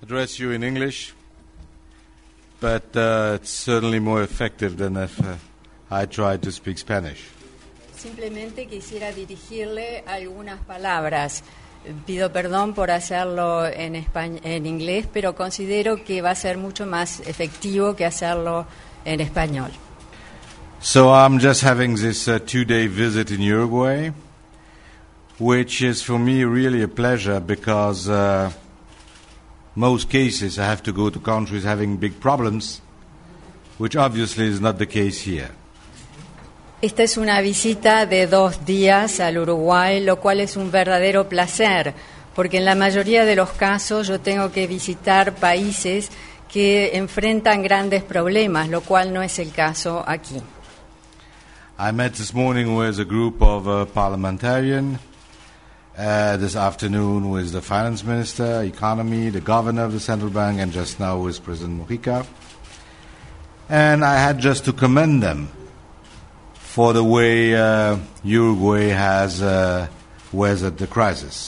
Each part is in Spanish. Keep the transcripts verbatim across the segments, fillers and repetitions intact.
address you in English, but uh, it's certainly more effective than if uh, I tried to speak Spanish. Simplemente quisiera dirigirle algunas palabras. Pido perdón por hacerlo en, españ- en inglés, pero considero que va a ser mucho más efectivo que hacerlo en español. So I'm just having this uh, two-day visit in Uruguay, which is for me really a pleasure because uh, most cases I have to go to countries having big problems, which obviously is not the case here. Esta es una visita de dos días al Uruguay, lo cual es un verdadero placer, porque en la mayoría de los casos yo tengo que visitar países que enfrentan grandes problemas, lo cual no es el caso aquí. I met this morning with a group of uh, parliamentarians, uh, this afternoon with the finance minister, economy, the governor of the central bank, and just now with President Mujica. And I had just to commend them for the way uh, Uruguay has uh, weathered the crisis.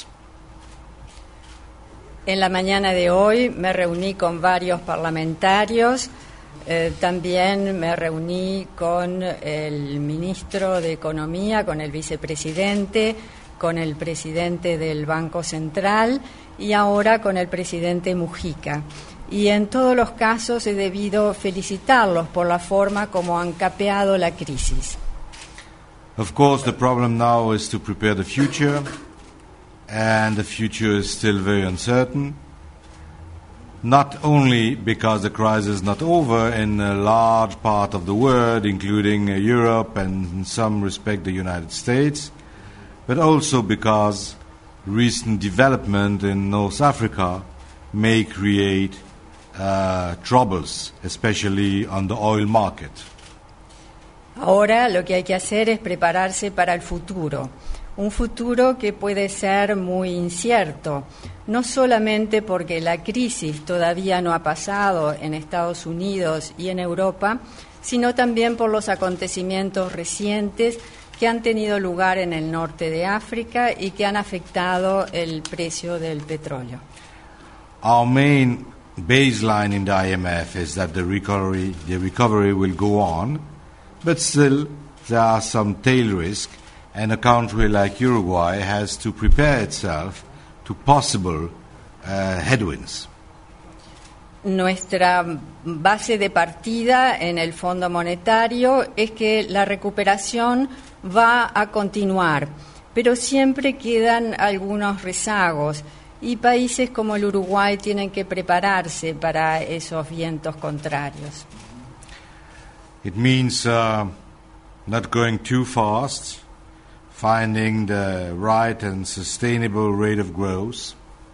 En la mañana de hoy me reuní con varios parlamentarios, eh, también me reuní con el ministro de Economía, con el vicepresidente, con el presidente del Banco Central y ahora con el presidente Mujica. Y en todos los casos he debido felicitarlos por la forma como han capeado la crisis. Of course, the problem now is to prepare the future, and the future is still very uncertain, not only because the crisis is not over in a large part of the world, including uh, Europe and in some respect the United States, but also because recent development in North Africa may create uh, troubles, especially on the oil market. Ahora lo que hay que hacer es prepararse para el futuro, un futuro que puede ser muy incierto, no solamente porque la crisis todavía no ha pasado en Estados Unidos y en Europa, sino también por los acontecimientos recientes que han tenido lugar en el norte de África y que han afectado el precio del petróleo. Our main baseline in the I M F is that the recovery, the recovery will go on, but still there are some tail risk, and a country like Uruguay has to prepare itself to possible uh, headwinds. Nuestra base de partida en el Fondo Monetario es que la recuperación va a continuar, pero siempre quedan algunos rezagos y países como el Uruguay tienen que prepararse para esos vientos contrarios. It means uh, not going too fast, finding the right and sustainable rate of growth,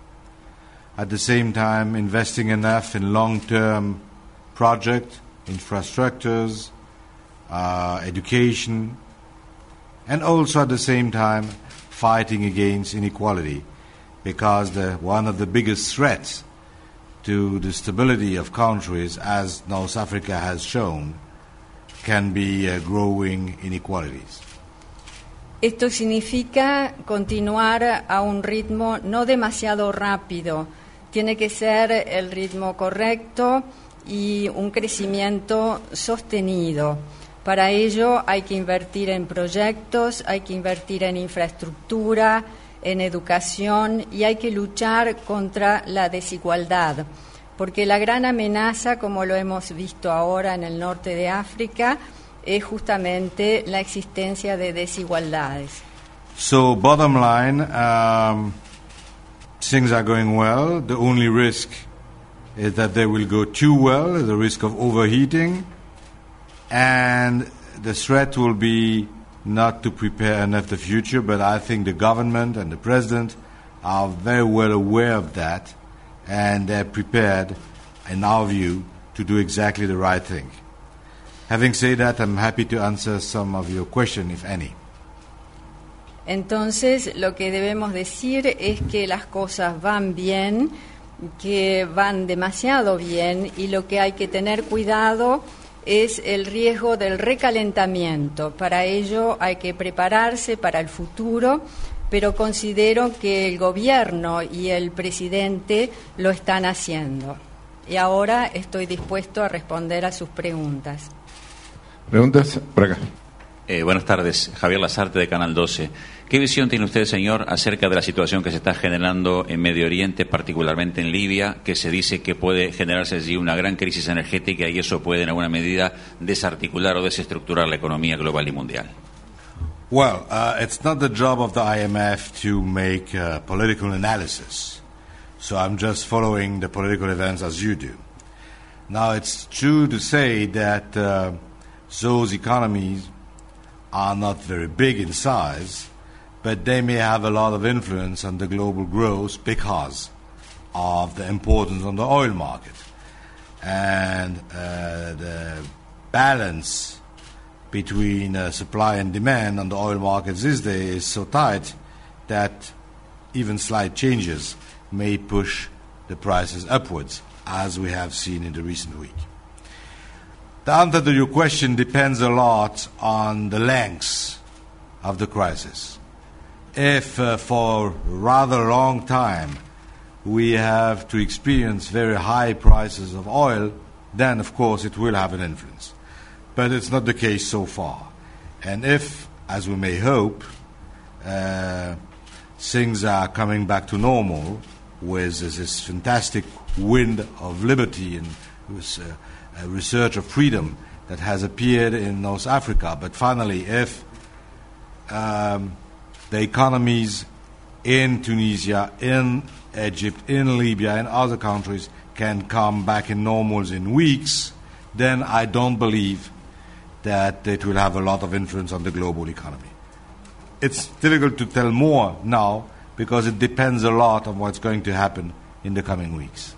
at the same time investing enough in long-term projects, infrastructures, uh, education, and also at the same time fighting against inequality, because the, one of the biggest threats to the stability of countries, as North Africa has shown, can be uh, growing inequalities. Esto significa continuar a un ritmo no demasiado rápido. Tiene que ser el ritmo correcto y un crecimiento sostenido. Para ello hay que invertir en proyectos, hay que invertir en infraestructura, en educación y hay que luchar contra la desigualdad. Porque la gran amenaza, como lo hemos visto ahora en el norte de África, es justamente la existencia de desigualdades. So, bottom line, um, things are going well. The only risk is that they will go too well, the risk of overheating, and the threat will be not to prepare enough the future, but I think the government and the president are very well aware of that, and they're prepared, in our view, to do exactly the right thing. Having said that, I'm happy to answer some of your questions, if any. Entonces, lo que debemos decir es que las cosas van bien, que van demasiado bien, y lo que hay que tener cuidado es el riesgo del recalentamiento. Para ello hay que prepararse para el futuro, pero considero que el gobierno y el presidente lo están haciendo. Y ahora estoy dispuesto a responder a sus preguntas. Preguntas por acá. Eh, buenas tardes, Javier Lasarte de Canal doce. ¿Qué visión tiene usted, señor, acerca de la situación que se está generando en Medio Oriente, particularmente en Libia, que se dice que puede generarse allí una gran crisis energética y eso puede en alguna medida desarticular o desestructurar la economía global y mundial? Well, uh, it's not the job of the I M F to make uh, political analysis. So I'm just following the political events as you do. Now, it's true to say that uh, those economies are not very big in size, but they may have a lot of influence on the global growth because of the importance on the oil market. And uh, the balance between uh, supply and demand on the oil markets these days is so tight that even slight changes may push the prices upwards, as we have seen in the recent week. The answer to your question depends a lot on the length of the crisis. If uh, for a rather long time we have to experience very high prices of oil, then of course it will have an influence. But it's not the case so far. And if, as we may hope, uh, things are coming back to normal with this fantastic wind of liberty and with, uh, Uh, research of freedom that has appeared in North Africa. But finally, if um, the economies in Tunisia, in Egypt, in Libya, and other countries can come back in normals in weeks, then I don't believe that it will have a lot of influence on the global economy. It's difficult to tell more now because it depends a lot on what's going to happen in the coming weeks.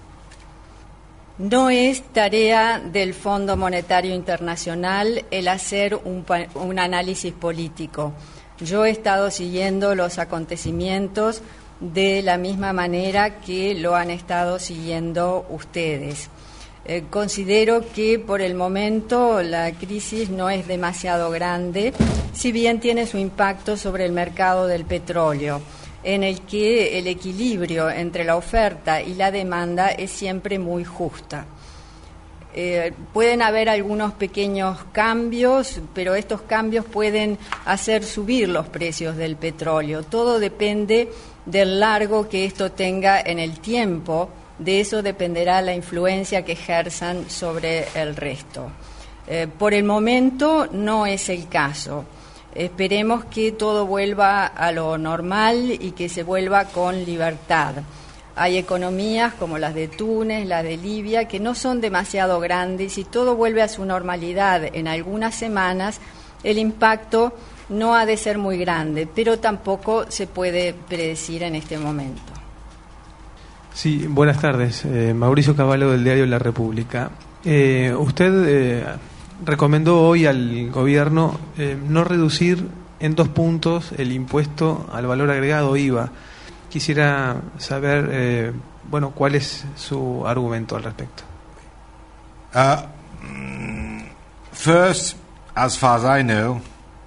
No es tarea del Fondo Monetario Internacional el hacer un, un análisis político. Yo he estado siguiendo los acontecimientos de la misma manera que lo han estado siguiendo ustedes. Eh, considero que por el momento la crisis no es demasiado grande, si bien tiene su impacto sobre el mercado del petróleo, en el que el equilibrio entre la oferta y la demanda es siempre muy justa. Eh, pueden haber algunos pequeños cambios, pero estos cambios pueden hacer subir los precios del petróleo. Todo depende del largo que esto tenga en el tiempo, de eso dependerá la influencia que ejerzan sobre el resto. Eh, por el momento no es el caso. Esperemos que todo vuelva a lo normal y que se vuelva con libertad. Hay economías como las de Túnez, las de Libia, que no son demasiado grandes y todo vuelve a su normalidad en algunas semanas. El impacto no ha de ser muy grande, pero tampoco se puede predecir en este momento. Sí, buenas tardes. Eh, Mauricio Cavallo del diario La República. Eh, usted... Eh, recomendó hoy al gobierno eh, no reducir en dos puntos el impuesto al valor agregado I V A. Quisiera saber, eh, bueno, cuál es su argumento al respecto. Uh, first, as far as I know,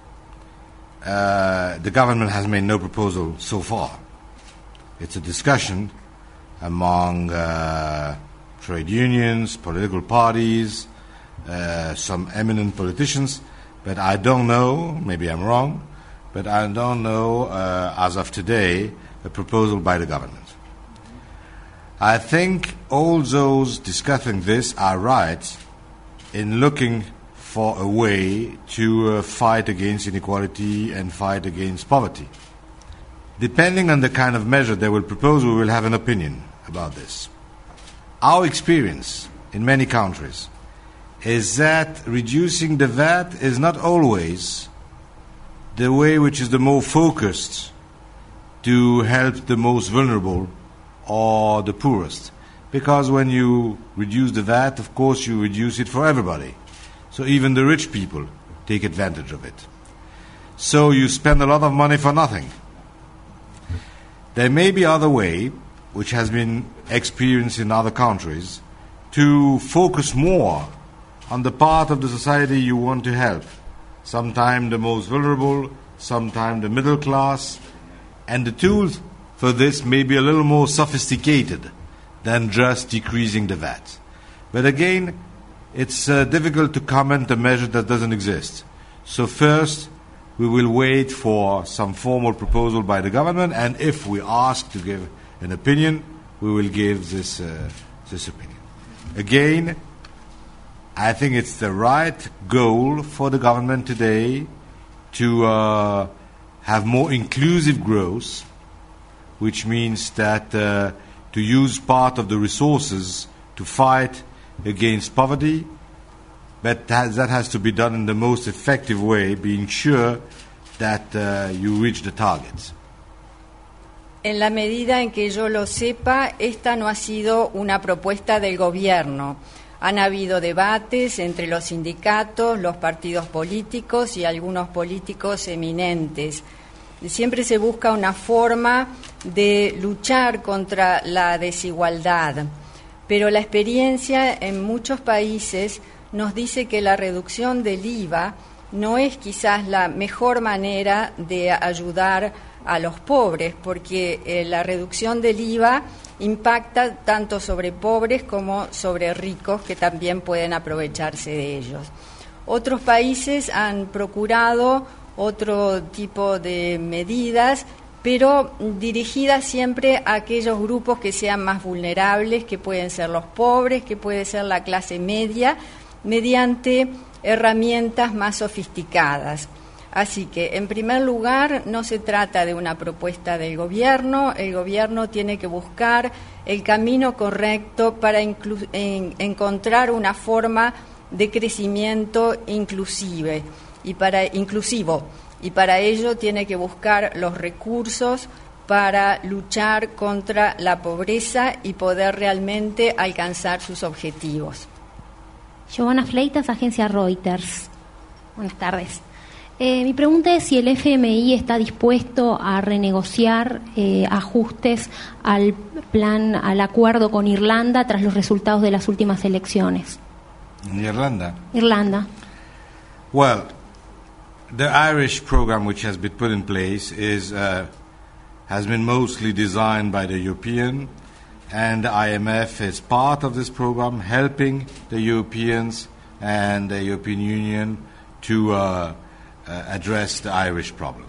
uh, the government has made no proposal so far. It's a discussion among uh, trade unions, political parties, Uh, some eminent politicians, but I don't know, maybe I'm wrong, but I don't know, uh, as of today, a proposal by the government. I think all those discussing this are right in looking for a way to uh, fight against inequality and fight against poverty. Depending on the kind of measure they will propose, we will have an opinion about this. Our experience in many countries is that reducing the V A T is not always the way which is the more focused to help the most vulnerable or the poorest. Because when you reduce the V A T, of course, you reduce it for everybody. So even the rich people take advantage of it. So you spend a lot of money for nothing. There may be other way, which has been experienced in other countries, to focus more on the part of the society you want to help. Sometimes the most vulnerable, sometimes the middle class, And the tools for this may be a little more sophisticated than just decreasing the V A T. But again, it's uh, difficult to comment a measure that doesn't exist. So first, we will wait for some formal proposal by the government, and if we ask to give an opinion, we will give this, uh, this opinion. Again, I think it's the right goal for the government today to uh, have more inclusive growth, which means that uh, to use part of the resources to fight against poverty, but that, that has to be done in the most effective way, being sure that uh, you reach the targets. En la medida en que yo lo sepa, esta no ha sido una propuesta del gobierno. Han habido debates entre los sindicatos, los partidos políticos y algunos políticos eminentes. Siempre se busca una forma de luchar contra la desigualdad, pero la experiencia en muchos países nos dice que la reducción del I V A no es quizás la mejor manera de ayudar a los pobres, porque eh, la reducción del I V A impacta tanto sobre pobres como sobre ricos que también pueden aprovecharse de ellos. Otros países han procurado otro tipo de medidas, pero dirigidas siempre a aquellos grupos que sean más vulnerables, que pueden ser los pobres, que puede ser la clase media, mediante herramientas más sofisticadas. Así que, en primer lugar, no se trata de una propuesta del gobierno. El gobierno tiene que buscar el camino correcto para inclu- en, encontrar una forma de crecimiento inclusive y para inclusivo, y para ello tiene que buscar los recursos para luchar contra la pobreza y poder realmente alcanzar sus objetivos. Giovanna Fleitas, agencia Reuters. Buenas tardes. Eh, mi pregunta es si el F M I está dispuesto a renegociar eh, ajustes al plan, al acuerdo con Irlanda tras los resultados de las últimas elecciones. Irlanda? Irlanda. Well, the Irish program which has been put in place is uh, has been mostly designed by the European, and the I M F is part of this program, helping the Europeans and the European Union to uh, uh, address the Irish problem.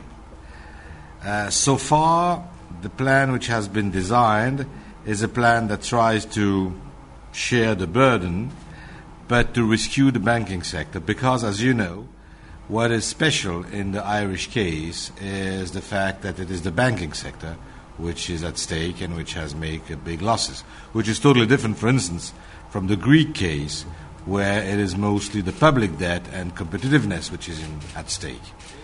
Uh, so far, the plan which has been designed is a plan that tries to share the burden, but to rescue the banking sector, because, as you know, what is special in the Irish case is the fact that it is the banking sector which is at stake and which has made big losses, which is totally different, for instance, from the Greek case, where it is mostly the public debt and competitiveness which is in, at stake.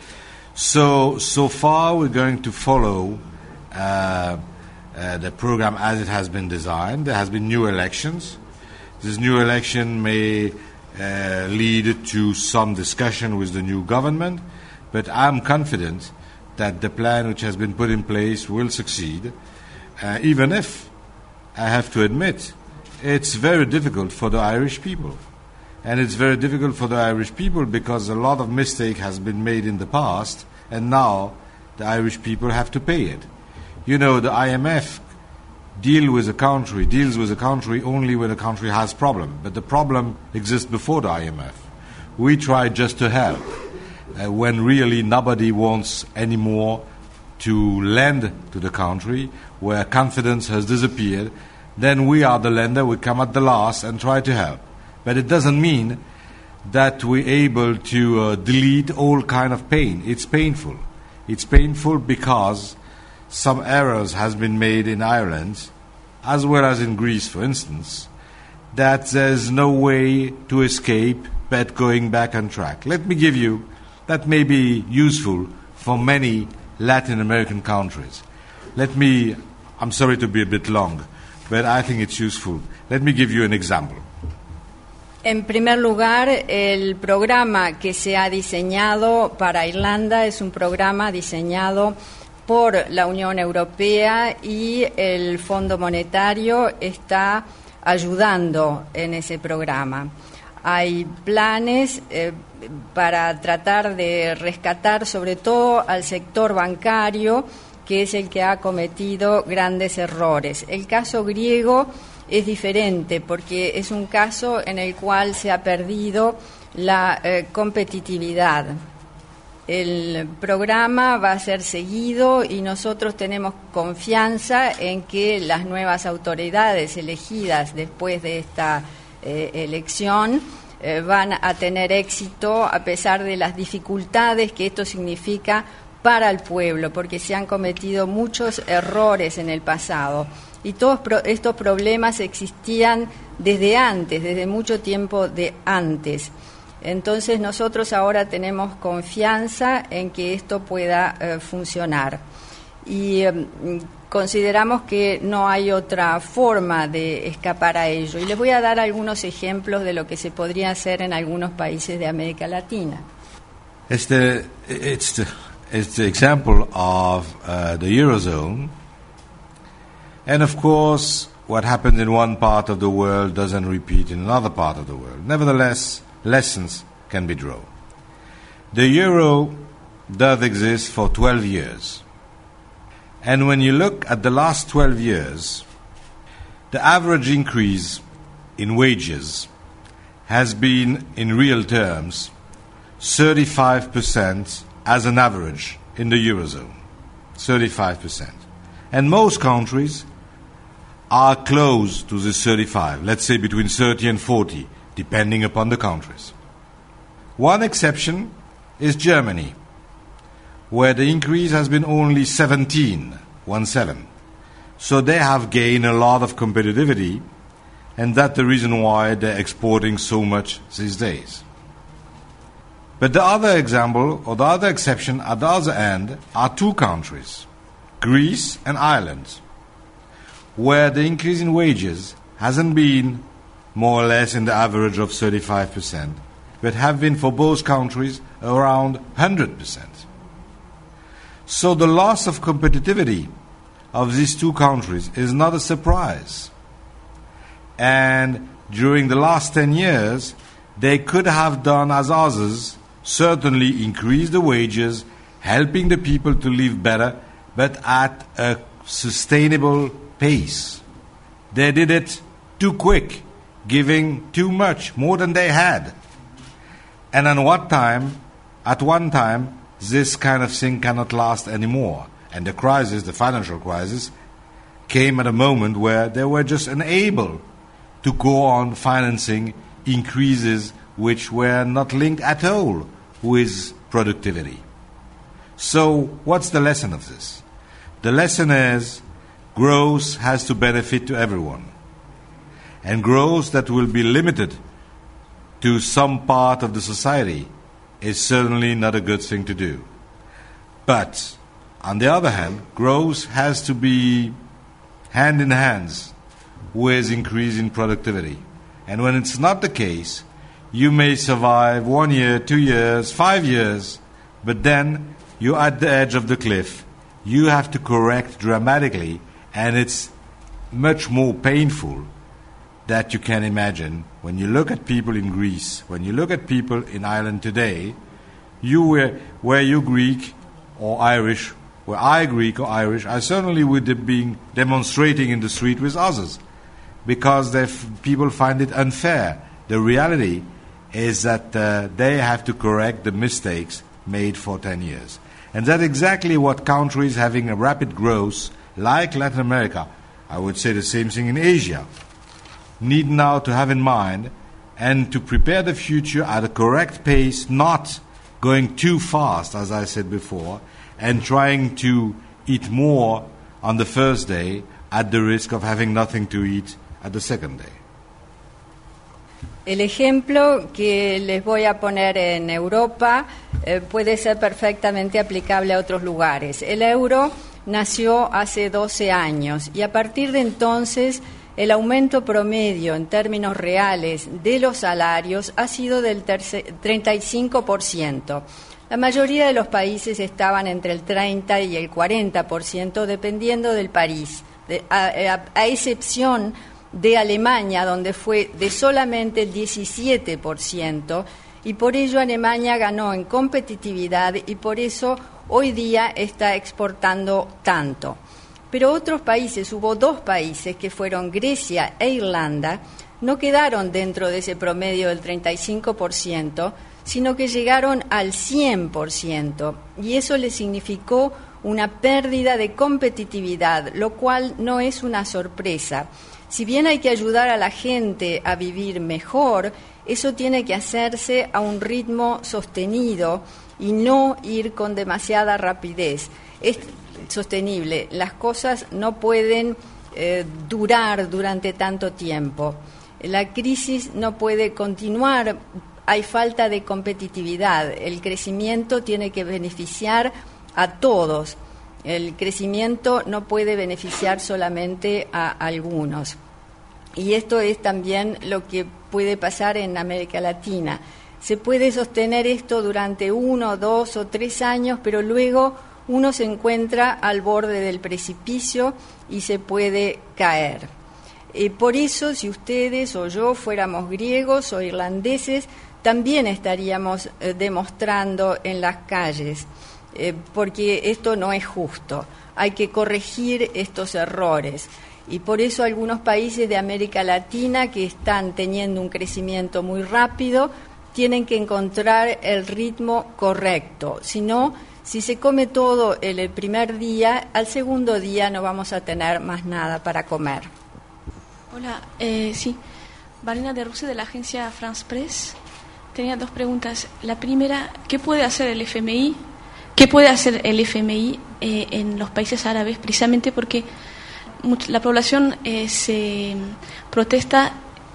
So, so far we're going to follow uh, uh, the program as it has been designed. There has been new elections. This new election may uh, lead to some discussion with the new government, but I'm confident that the plan which has been put in place will succeed, uh, even if, I have to admit, it's very difficult for the Irish people. And it's very difficult for the Irish people because a lot of mistake has been made in the past, and now the Irish people have to pay it. You know, the I M F deal with a country, deals with a country only when a country has problem, but the problem exists before the I M F. We try just to help, uh, when really nobody wants anymore to lend to the country, where confidence has disappeared. Then we are the lender, we come at the last and try to help. But it doesn't mean that we're able to uh, delete all kind of pain. It's painful. It's painful because some errors has been made in Ireland, as well as in Greece, for instance, that there's no way to escape but going back on track. Let me give you, that may be useful for many Latin American countries. Let me, I'm sorry to be a bit long, but I think it's useful. Let me give you an example. En primer lugar, el programa que se ha diseñado para Irlanda es un programa diseñado por la Unión Europea y el Fondo Monetario está ayudando en ese programa. Hay planes eh, para tratar de rescatar sobre todo al sector bancario que es el que ha cometido grandes errores. El caso griego es diferente porque es un caso en el cual se ha perdido la eh, competitividad. El programa va a ser seguido y nosotros tenemos confianza en que las nuevas autoridades elegidas después de esta eh, elección eh, van a tener éxito a pesar de las dificultades que esto significa para el pueblo, porque se han cometido muchos errores en el pasado. Y todos pro- estos problemas existían desde antes, desde mucho tiempo de antes. Entonces nosotros ahora tenemos confianza en que esto pueda eh, funcionar. Y eh, consideramos que no hay otra forma de escapar a ello. Y les voy a dar algunos ejemplos de lo que se podría hacer en algunos países de América Latina. It's the, it's the, it's the example of uh, the Eurozone. And of course, what happens in one part of the world doesn't repeat in another part of the world. Nevertheless, lessons can be drawn. The euro does exist for twelve years. And when you look at the last twelve years, the average increase in wages has been, in real terms, thirty-five percent as an average in the Eurozone. thirty-five percent. And most countries are close to the thirty-five, let's say between thirty and forty, depending upon the countries. One exception is Germany, where the increase has been only seventeen, one seven. So they have gained a lot of competitivity, and that's the reason why they're exporting so much these days. But the other example, or the other exception at the other end, are two countries, Greece and Ireland, where the increase in wages hasn't been more or less in the average of thirty-five percent, but have been for both countries around one hundred percent. So the loss of competitivity of these two countries is not a surprise. And during the last ten years, they could have done as others, certainly increase the wages, helping the people to live better, but at a sustainable pace. They did it too quick, giving too much, more than they had. And at what time, at one time, this kind of thing cannot last anymore. And the crisis, the financial crisis, came at a moment where they were just unable to go on financing increases which were not linked at all with productivity. So what's the lesson of this? The lesson is growth has to benefit to everyone. And growth that will be limited to some part of the society is certainly not a good thing to do. But, on the other hand, growth has to be hand in hand with increase in productivity. And when it's not the case, you may survive one year, two years, five years, but then you're at the edge of the cliff. You have to correct dramatically, and it's much more painful that you can imagine. When you look at people in Greece, when you look at people in Ireland today, you were, were you Greek or Irish, were I Greek or Irish, I certainly would have been demonstrating in the street with others, because f- people find it unfair. The reality is that uh, they have to correct the mistakes made for ten years. And that's exactly what countries having a rapid growth, like Latin America, I would say the same thing in Asia, need now to have in mind and to prepare the future at a correct pace, not going too fast, as I said before, and trying to eat more on the first day at the risk of having nothing to eat at the second day. El ejemplo que les voy a poner en Europa eh, puede ser perfectamente aplicable a otros lugares. El euro nació hace doce años y a partir de entonces el aumento promedio en términos reales de los salarios ha sido del treinta y cinco por ciento. La mayoría de los países estaban entre el treinta y el cuarenta por ciento dependiendo del país, de, a, a, a excepción de Alemania, donde fue de solamente el diecisiete por ciento, y por ello Alemania ganó en competitividad y por eso hoy día está exportando tanto. Pero otros países, hubo dos países que fueron Grecia e Irlanda, no quedaron dentro de ese promedio del treinta y cinco por ciento, sino que llegaron al cien por ciento, y eso les significó una pérdida de competitividad, lo cual no es una sorpresa. Si bien hay que ayudar a la gente a vivir mejor, eso tiene que hacerse a un ritmo sostenido y no ir con demasiada rapidez. Es sostenible, las cosas no pueden eh, durar durante tanto tiempo. La crisis no puede continuar, hay falta de competitividad, el crecimiento tiene que beneficiar a todos. El crecimiento no puede beneficiar solamente a algunos. Y esto es también lo que puede pasar en América Latina. Se puede sostener esto durante uno, dos o tres años, pero luego uno se encuentra al borde del precipicio y se puede caer. Eh, por eso, si ustedes o yo fuéramos griegos o irlandeses, también estaríamos eh, demostrando en las calles, eh, porque esto no es justo. Hay que corregir estos errores. Y por eso algunos países de América Latina que están teniendo un crecimiento muy rápido tienen que encontrar el ritmo correcto. Si no, si se come todo el, el primer día, al segundo día no vamos a tener más nada para comer. Hola, eh, sí, Valena de Ruse de la agencia France Press. Tenía dos preguntas. La primera, ¿qué puede hacer el F M I? ¿Qué puede hacer el F M I eh, en los países árabes? Precisamente porque la población eh, se protesta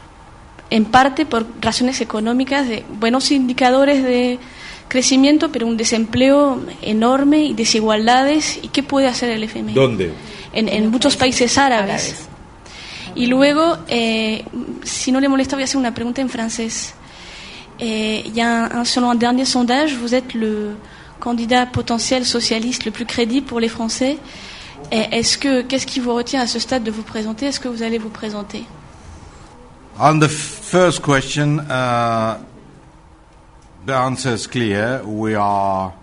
en parte por razones económicas, de buenos indicadores de crecimiento, pero un desempleo enorme y desigualdades. ¿Y qué puede hacer el F M I? ¿Dónde? En, en muchos países árabes. Y luego, eh, si no le molesta, voy a hacer una pregunta en francés. Eh, il y a un, selon un dernier sondage, vous êtes le candidat potentiel socialiste le plus crédible pour les Français. Est-ce que, qu'est-ce qui vous retient à ce stade de vous présenter? Est-ce que vous allez vous présenter? On the first question, uh, the answer is clear. We are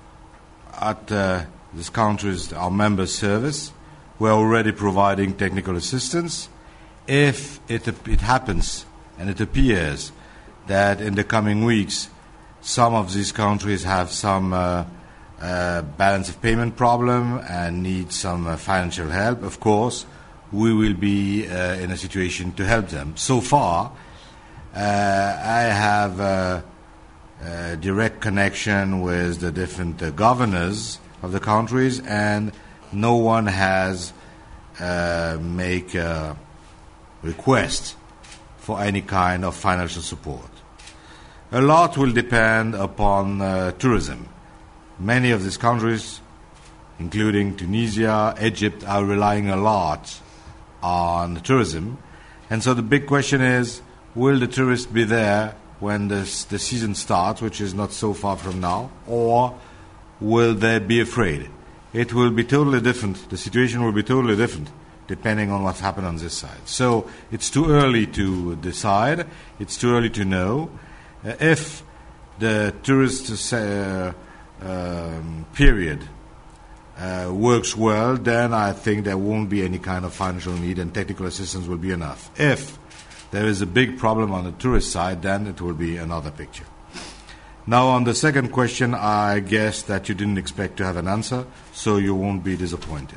at uh, this country's, our member service. We're already providing technical assistance. If it, it happens and it appears that in the coming weeks some of these countries have some uh, uh, balance of payment problem and need some uh, financial help, of course, we will be uh, in a situation to help them. So far, uh, I have a, a direct connection with the different uh, governors of the countries, and no one has uh, make a request for any kind of financial support. A lot will depend upon uh, tourism. Many of these countries, including Tunisia, Egypt, are relying a lot on tourism. And so the big question is, will the tourists be there when this, the season starts, which is not so far from now, or will they be afraid? It will be totally different. The situation will be totally different depending on what's happened on this side. So it's too early to decide. It's too early to know. Uh, if the tourist uh, um, period uh, works well, then I think there won't be any kind of financial need and technical assistance will be enough. If there is a big problem on the tourist side, then it will be another picture. Now, on the second question, I guess that you didn't expect to have an answer, so you won't be disappointed.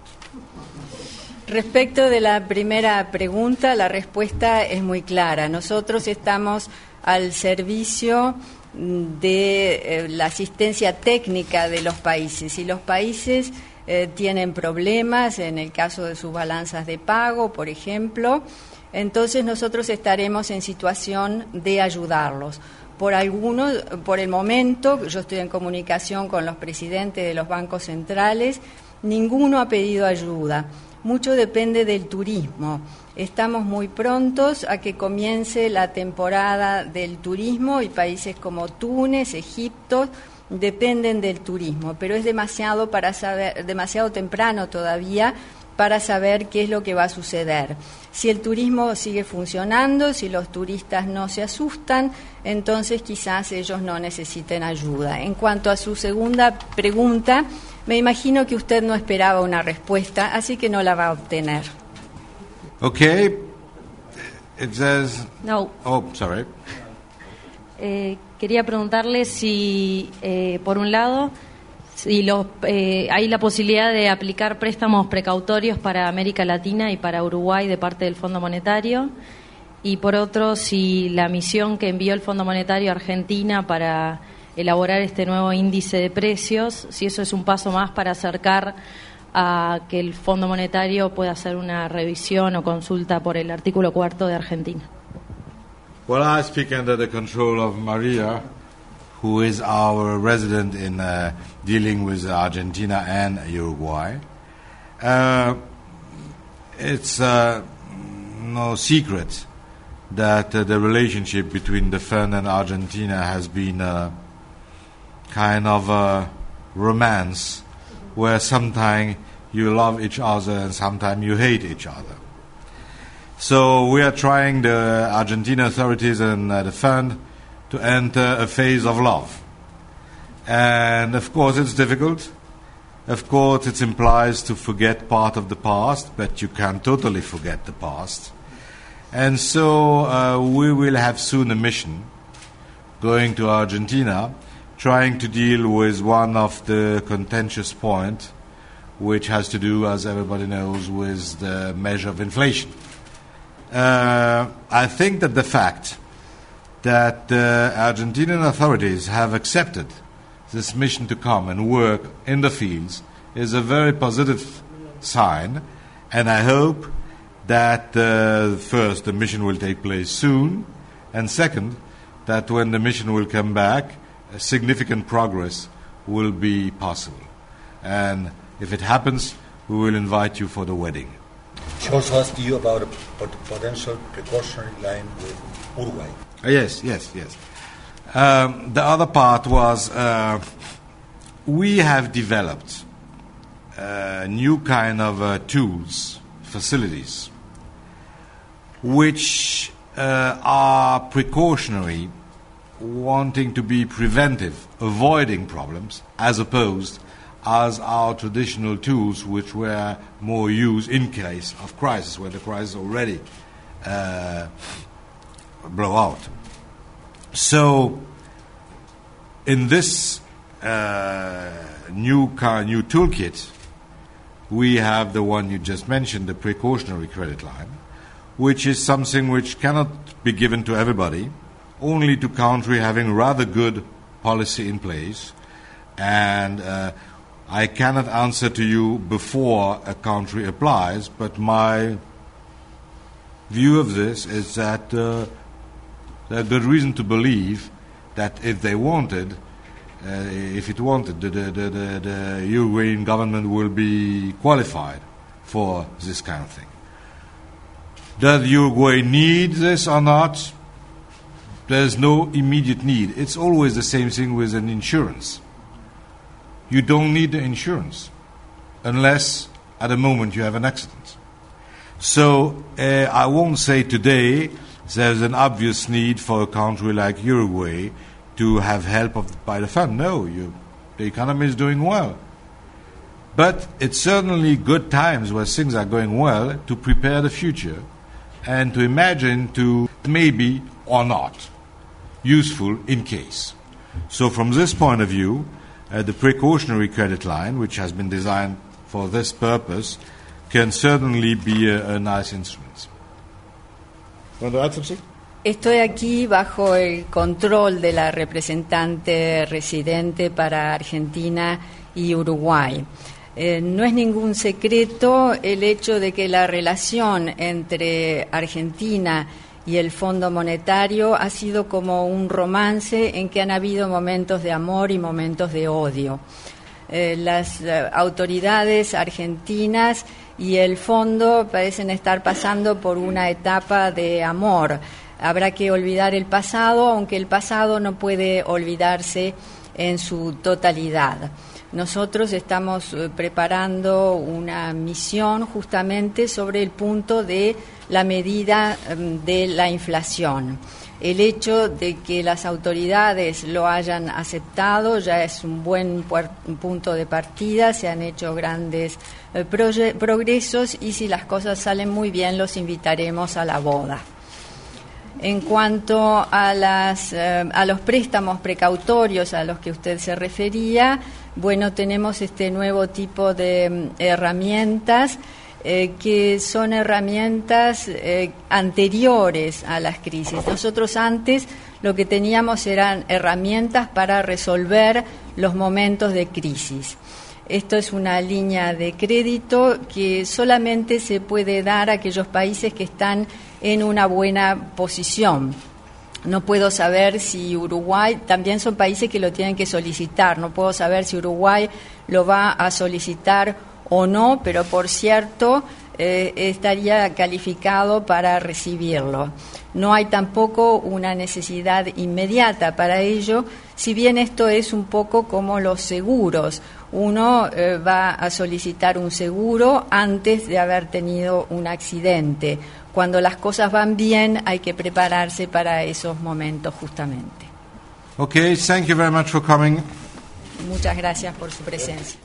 Respecto de la primera pregunta, la respuesta es muy clara. Nosotros estamos al servicio de eh, la asistencia técnica de los países. Si los países eh, tienen problemas, en el caso de sus balanzas de pago, por ejemplo, entonces nosotros estaremos en situación de ayudarlos. Por algunos, por el momento, yo estoy en comunicación con los presidentes de los bancos centrales, ninguno ha pedido ayuda. Mucho depende del turismo. Estamos muy prontos a que comience la temporada del turismo y países como Túnez, Egipto, dependen del turismo, pero es demasiado para saber, demasiado temprano todavía para saber qué es lo que va a suceder. Si el turismo sigue funcionando, si los turistas no se asustan, entonces quizás ellos no necesiten ayuda. En cuanto a su segunda pregunta, me imagino que usted no esperaba una respuesta, así que no la va a obtener. Okay. It says... No. Oh, sorry. Eh, quería preguntarle si, eh, por un lado, si los, eh, hay la posibilidad de aplicar préstamos precautorios para América Latina y para Uruguay de parte del Fondo Monetario, y por otro, si la misión que envió el Fondo Monetario a Argentina para elaborar este nuevo índice de precios, si eso es un paso más para acercar a que el Fondo Monetario pueda hacer una revisión o consulta por el artículo cuarto de Argentina. Well, I speak under the control of Maria, who is our resident in uh, dealing with Argentina and Uruguay. Uh, it's uh, no secret that uh, the relationship between the fund and Argentina has been a kind of a romance where sometimes you love each other and sometimes you hate each other. So we are trying, the Argentine authorities and uh, the fund, to enter a phase of love. And of course it's difficult. Of course it implies to forget part of the past, but you can't totally forget the past. And so uh, we will have soon a mission going to Argentina, trying to deal with one of the contentious points, which has to do, as everybody knows, with the measure of inflation. Uh, I think that the fact that the Argentinian authorities have accepted this mission to come and work in the fields is a very positive sign, and I hope that uh, first the mission will take place soon, and second, that when the mission will come back, a significant progress will be possible. And if it happens, we will invite you for the wedding. She also asked you about a potential precautionary line with Uruguay. Uh, yes, yes, yes. Um, the other part was uh, we have developed uh, new kind of uh, tools, facilities, which uh, are precautionary, wanting to be preventive, avoiding problems, as opposed as our traditional tools, which were more used in case of crisis, where the crisis already uh, blow out. So, in this uh, new car, new toolkit, we have the one you just mentioned, the precautionary credit line, which is something which cannot be given to everybody, only to country having rather good policy in place, and uh, I cannot answer to you before a country applies, but my view of this is that uh, there's good reason to believe that if they wanted, uh, if it wanted, the, the, the, the, the Uruguayan government will be qualified for this kind of thing. Does Uruguay need this or not? There's no immediate need. It's always the same thing with an insurance. You don't need the insurance unless at a moment you have an accident. So uh, I won't say today there's an obvious need for a country like Uruguay to have help of, by the fund. No, you, the economy is doing well. But it's certainly good times where things are going well to prepare the future and to imagine to maybe or not useful in case. So from this point of view, Uh, the precautionary credit line, which has been designed for this purpose, can certainly be a, a nice instrument. Want to add something? Estoy aquí bajo el control de la representante residente para Argentina y Uruguay. Eh, no es ningún secreto el hecho de que la relación entre Argentina y el Fondo Monetario ha sido como un romance en que han habido momentos de amor y momentos de odio. Eh, las eh, autoridades argentinas y el Fondo parecen estar pasando por una etapa de amor. Habrá que olvidar el pasado, aunque el pasado no puede olvidarse en su totalidad. Nosotros estamos eh, preparando una misión justamente sobre el punto de la medida eh, de la inflación. El hecho de que las autoridades lo hayan aceptado ya es un buen puer- un punto de partida, se han hecho grandes eh, proye- progresos y si las cosas salen muy bien los invitaremos a la boda. En cuanto a, las, eh, a los préstamos precautorios a los que usted se refería, bueno, tenemos este nuevo tipo de mm, herramientas eh, que son herramientas eh, anteriores a las crisis. Nosotros antes lo que teníamos eran herramientas para resolver los momentos de crisis. Esto es una línea de crédito que solamente se puede dar a aquellos países que están en una buena posición. No puedo saber si Uruguay, también son países que lo tienen que solicitar, no puedo saber si Uruguay lo va a solicitar o no, pero por cierto eh, estaría calificado para recibirlo. No hay tampoco una necesidad inmediata para ello, si bien esto es un poco como los seguros. Uno eh, va a solicitar un seguro antes de haber tenido un accidente. Cuando las cosas van bien hay que prepararse para esos momentos justamente. Okay, thank you very much for coming. Muchas gracias por su presencia.